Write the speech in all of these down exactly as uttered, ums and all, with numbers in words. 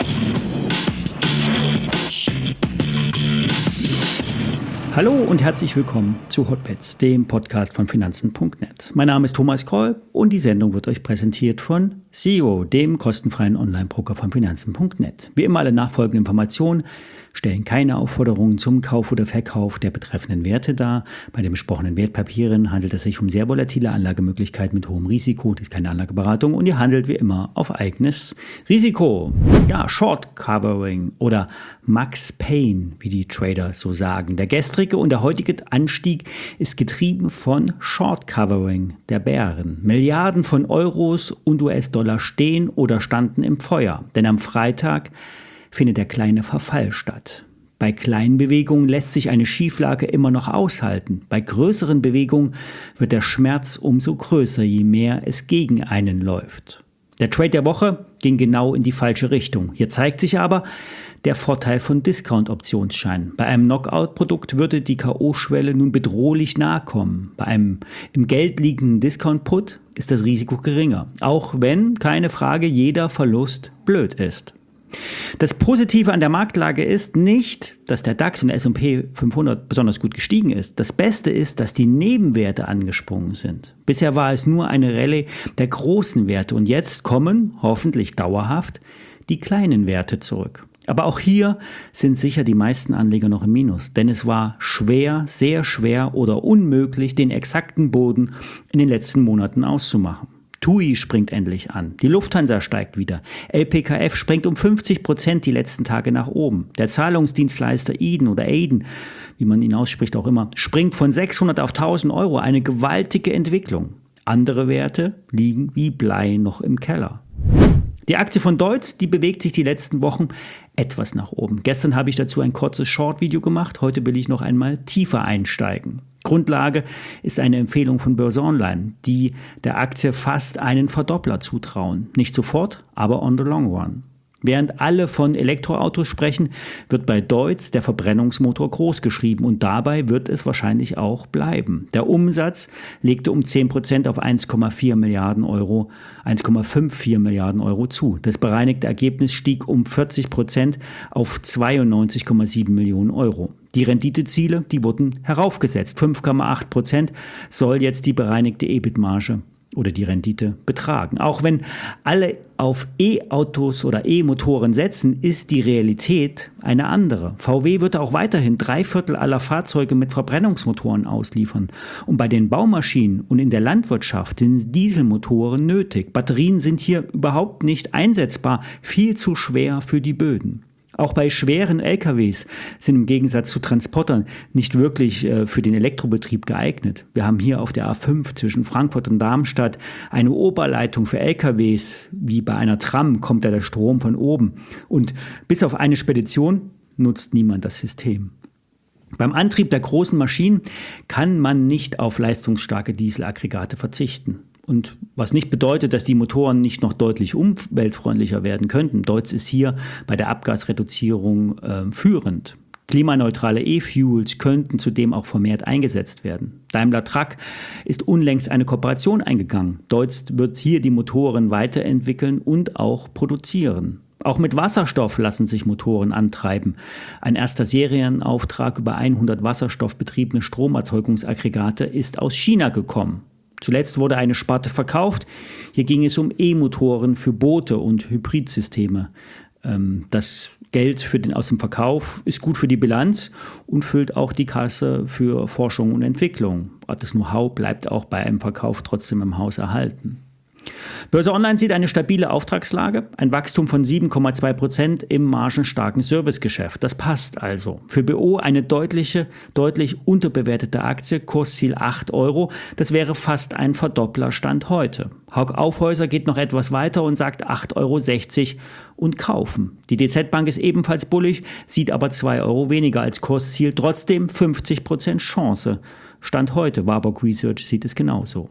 Hallo und herzlich willkommen zu Hotbets, dem Podcast von Finanzen punkt net. Mein Name ist Thomas Kroll und die Sendung wird euch präsentiert von Zero, dem kostenfreien Online-Broker von Finanzen punkt net. Wie immer alle nachfolgenden Informationen stellen keine Aufforderungen zum Kauf oder Verkauf der betreffenden Werte dar. Bei den besprochenen Wertpapieren handelt es sich um sehr volatile Anlagemöglichkeiten mit hohem Risiko. Das ist keine Anlageberatung und ihr handelt wie immer auf eigenes Risiko. Ja, Short Covering oder Max Pain, wie die Trader so sagen. Der gestrige und der heutige Anstieg ist getrieben von Short Covering der Bären. Milliarden von Euros und U S-Dollar stehen oder standen im Feuer, denn am Freitag findet der kleine Verfall statt. Bei kleinen Bewegungen lässt sich eine Schieflage immer noch aushalten. Bei größeren Bewegungen wird der Schmerz umso größer, je mehr es gegen einen läuft. Der Trade der Woche ging genau in die falsche Richtung. Hier zeigt sich aber der Vorteil von Discount-Optionsscheinen. Bei einem Knockout-Produkt würde die K O-Schwelle nun bedrohlich nahe kommen. Bei einem im Geld liegenden Discount-Put ist das Risiko geringer, auch wenn, keine Frage, jeder Verlust blöd ist. Das Positive an der Marktlage ist nicht, dass der DAX und der S und P fünfhundert besonders gut gestiegen ist. Das Beste ist, dass die Nebenwerte angesprungen sind. Bisher war es nur eine Rallye der großen Werte und jetzt kommen, hoffentlich dauerhaft, die kleinen Werte zurück. Aber auch hier sind sicher die meisten Anleger noch im Minus, denn es war schwer, sehr schwer oder unmöglich, den exakten Boden in den letzten Monaten auszumachen. T U I springt endlich an. Die Lufthansa steigt wieder. L P K F springt um fünfzig Prozent die letzten Tage nach oben. Der Zahlungsdienstleister Eden oder Aiden, wie man ihn ausspricht auch immer, springt von sechshundert auf tausend Euro. Eine gewaltige Entwicklung. Andere Werte liegen wie Blei noch im Keller. Die Aktie von Deutz, die bewegt sich die letzten Wochen etwas nach oben. Gestern habe ich dazu ein kurzes Short-Video gemacht. Heute will ich noch einmal tiefer einsteigen. Grundlage ist eine Empfehlung von Börse Online, die der Aktie fast einen Verdoppler zutrauen. Nicht sofort, aber on the long run. Während alle von Elektroautos sprechen, wird bei Deutz der Verbrennungsmotor groß geschrieben und dabei wird es wahrscheinlich auch bleiben. Der Umsatz legte um zehn Prozent auf eins Komma vier Milliarden Euro, eins Komma vierundfünfzig Milliarden Euro zu. Das bereinigte Ergebnis stieg um vierzig Prozent auf zweiundneunzig Komma sieben Millionen Euro. Die Renditeziele, die wurden heraufgesetzt. fünf Komma acht Prozent soll jetzt die bereinigte E B I T-Marge oder die Rendite betragen. Auch wenn alle auf E-Autos oder E-Motoren setzen, ist die Realität eine andere. V W wird auch weiterhin drei Viertel aller Fahrzeuge mit Verbrennungsmotoren ausliefern. Und bei den Baumaschinen und in der Landwirtschaft sind Dieselmotoren nötig. Batterien sind hier überhaupt nicht einsetzbar, viel zu schwer für die Böden. Auch bei schweren L K Ws sind im Gegensatz zu Transportern nicht wirklich äh, für den Elektrobetrieb geeignet. Wir haben hier auf der A fünf zwischen Frankfurt und Darmstadt eine Oberleitung für L K Ws. Wie bei einer Tram kommt da der Strom von oben. Und bis auf eine Spedition nutzt niemand das System. Beim Antrieb der großen Maschinen kann man nicht auf leistungsstarke Dieselaggregate verzichten. Und was nicht bedeutet, dass die Motoren nicht noch deutlich umweltfreundlicher werden könnten. Deutz ist hier bei der Abgasreduzierung äh, führend. Klimaneutrale E-Fuels könnten zudem auch vermehrt eingesetzt werden. Daimler Truck ist unlängst eine Kooperation eingegangen. Deutz wird hier die Motoren weiterentwickeln und auch produzieren. Auch mit Wasserstoff lassen sich Motoren antreiben. Ein erster Serienauftrag über hundert wasserstoffbetriebene Stromerzeugungsaggregate ist aus China gekommen. Zuletzt wurde eine Sparte verkauft. Hier ging es um E-Motoren für Boote und Hybridsysteme. Das Geld für den, aus dem Verkauf ist gut für die Bilanz und füllt auch die Kasse für Forschung und Entwicklung. Das Know-how bleibt auch bei einem Verkauf trotzdem im Haus erhalten. Börse Online sieht eine stabile Auftragslage, ein Wachstum von sieben Komma zwei Prozent im margenstarken Servicegeschäft. Das passt also. Für B O eine deutliche, deutlich unterbewertete Aktie, Kursziel acht Euro. Das wäre fast ein Verdoppler Stand heute. Hauck Aufhäuser geht noch etwas weiter und sagt acht Euro sechzig und kaufen. Die D Z Bank ist ebenfalls bullig, sieht aber zwei Euro weniger als Kursziel. Trotzdem fünfzig Prozent Chance. Stand heute, Warburg Research sieht es genauso.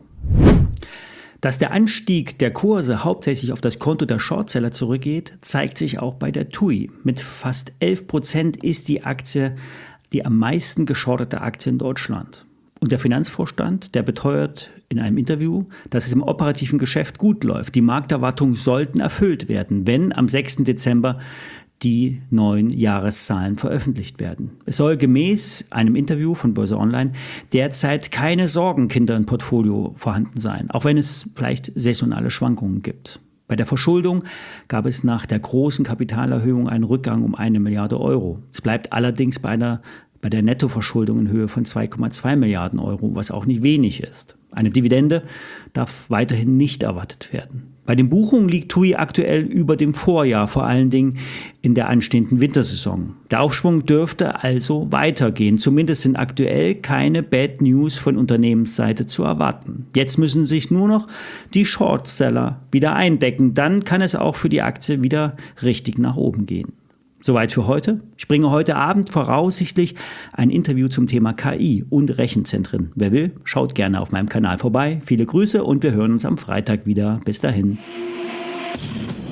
Dass der Anstieg der Kurse hauptsächlich auf das Konto der Shortseller zurückgeht, zeigt sich auch bei der T U I. Mit fast elf Prozent ist die Aktie die am meisten geschortete Aktie in Deutschland. Und der Finanzvorstand, der beteuert in einem Interview, dass es im operativen Geschäft gut läuft. Die Markterwartungen sollten erfüllt werden, wenn am sechsten Dezember die neuen Jahreszahlen veröffentlicht werden. Es soll gemäß einem Interview von Börse Online derzeit keine Sorgenkinder im Portfolio vorhanden sein, auch wenn es vielleicht saisonale Schwankungen gibt. Bei der Verschuldung gab es nach der großen Kapitalerhöhung einen Rückgang um eine Milliarde Euro. Es bleibt allerdings bei einer bei der Nettoverschuldung in Höhe von zwei Komma zwei Milliarden Euro, was auch nicht wenig ist. Eine Dividende darf weiterhin nicht erwartet werden. Bei den Buchungen liegt T U I aktuell über dem Vorjahr, vor allen Dingen in der anstehenden Wintersaison. Der Aufschwung dürfte also weitergehen. Zumindest sind aktuell keine Bad News von Unternehmensseite zu erwarten. Jetzt müssen sich nur noch die Shortseller wieder eindecken. Dann kann es auch für die Aktie wieder richtig nach oben gehen. Soweit für heute. Ich bringe heute Abend voraussichtlich ein Interview zum Thema K I und Rechenzentren. Wer will, schaut gerne auf meinem Kanal vorbei. Viele Grüße und wir hören uns am Freitag wieder. Bis dahin.